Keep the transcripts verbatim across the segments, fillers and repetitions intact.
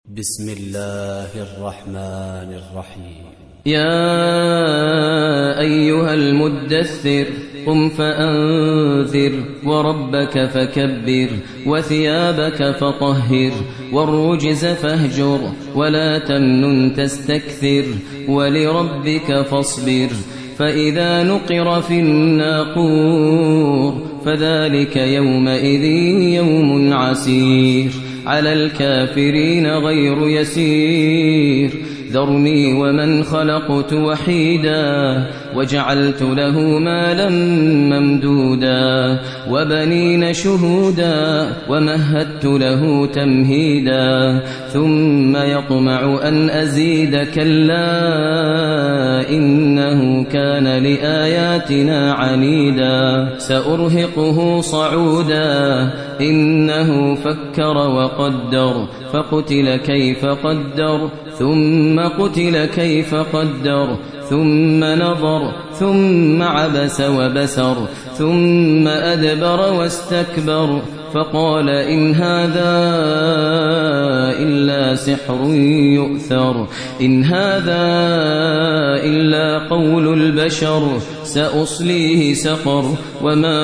بسم الله الرحمن الرحيم. يا أيها المدثر قم فأنذر وربك فكبر وثيابك فطهر والرجز فاهجر ولا تمنن تستكثر ولربك فاصبر فإذا نقر في الناقور فذلك يومئذ يوم عسير على الكافرين غير يسير ذرني ومن خلقت وحيدا وجعلت له مالا ممدودا وبنين شهودا ومهدت له تمهيدا ثم يطمع أن أزيد كلا إنه كان لآياتنا عنيدا سأرهقه صعودا إنه فكر وقدر فقتل كيف قدر ثم قتل كيف قدر ثم نظر ثم عبس وبسر ثم أدبر واستكبر فقال إن هذا إلا سحر يؤثر إن هذا إلا قول البشر سأصليه سقر وما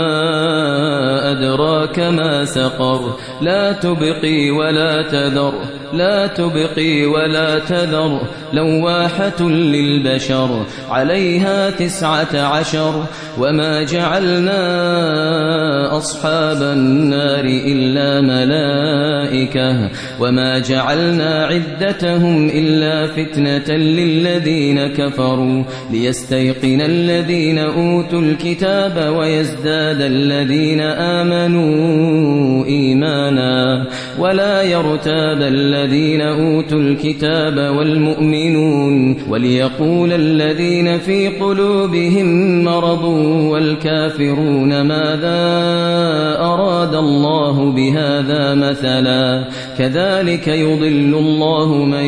أدراك ما سقر لا تبقي ولا تذر لا تبقي ولا تذر لواحة للبشر عليها تسعة عشر وما جعلنا أصحاب النار إلا ملائكة وما جعلنا عدتهم إلا فتنة للذين كفروا ليستيقن الذين أوتوا الكتاب ويزداد الذين آمنوا إيمانا ولا يرتاب الذين أوتوا الكتاب والمؤمنون وليقول الذين في قلوبهم مرض والكافرون ماذا أراد الله بهذا مثلا كذلك يضل الله من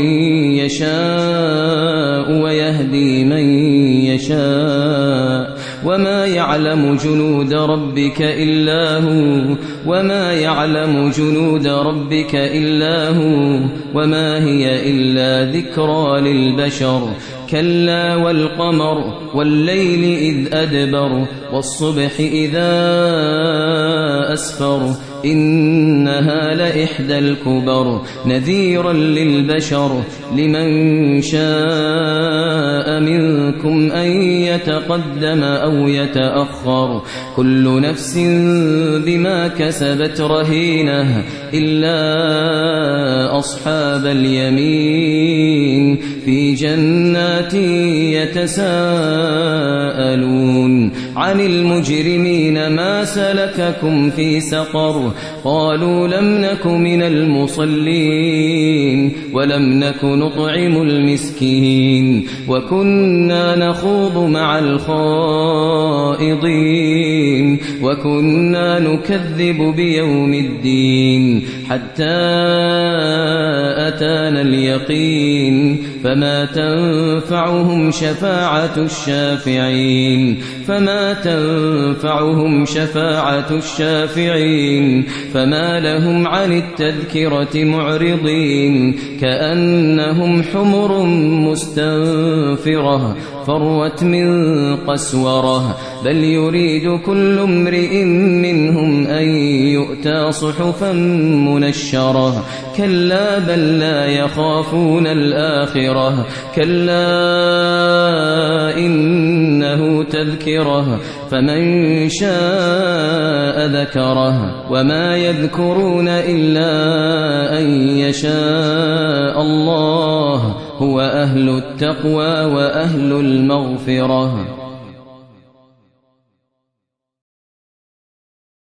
يشاء ويهدي من يشاء وما يعلم جنود ربك إلا هو وما يعلم جنود ربك إلا هو وما هي إلا ذكرى للبشر كلا والقمر والليل إذ أدبر والصبح إذا أسفر إنها لإحدى الكبر نذيرا للبشر لمن شاء منكم أن يتقدم أو يتأخر كل نفس بما كسبت رهينة إلا أصحاب اليمين في جنات يتساءلون عن المجرمين ما سلككم في سقر قالوا لم نك من المصلين ولم نك نطعم المسكين وكنا نخوض مع الخائضين وكنا نكذب بيوم الدين حتى أتانا اليقين فما تنفعهم شفاعة الشافعين فما تنفعهم شفاعة الشافعين فما لهم عن التذكرة معرضين كأنهم حمر مستنفرة فروت من قسورة بل يريد كل امرئ منهم أن يؤتى صحفا منشرة كلا بل لا يخافون الآخرة كلا إنه تذكرة فمن شاء ذكره وما يذكرون إلا أن يشاء الله هو أهل التقوى وأهل المغفرة.